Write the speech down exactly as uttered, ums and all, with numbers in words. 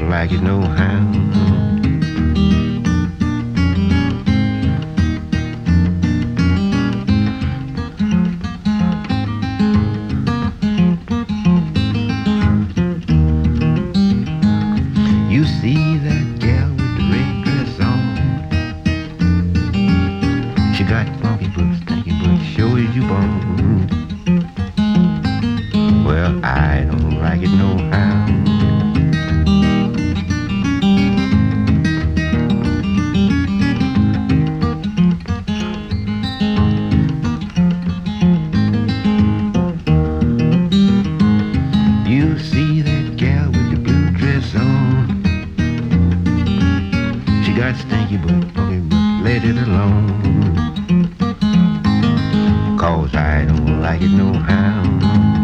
like it no how. You see that gal with the red dress on? She got funky but stinky but sure as you born. Well, I don't like it no how. You see that gal with the blue dress on? She got stinky but funky but let it alone. Cause I don't like it no how.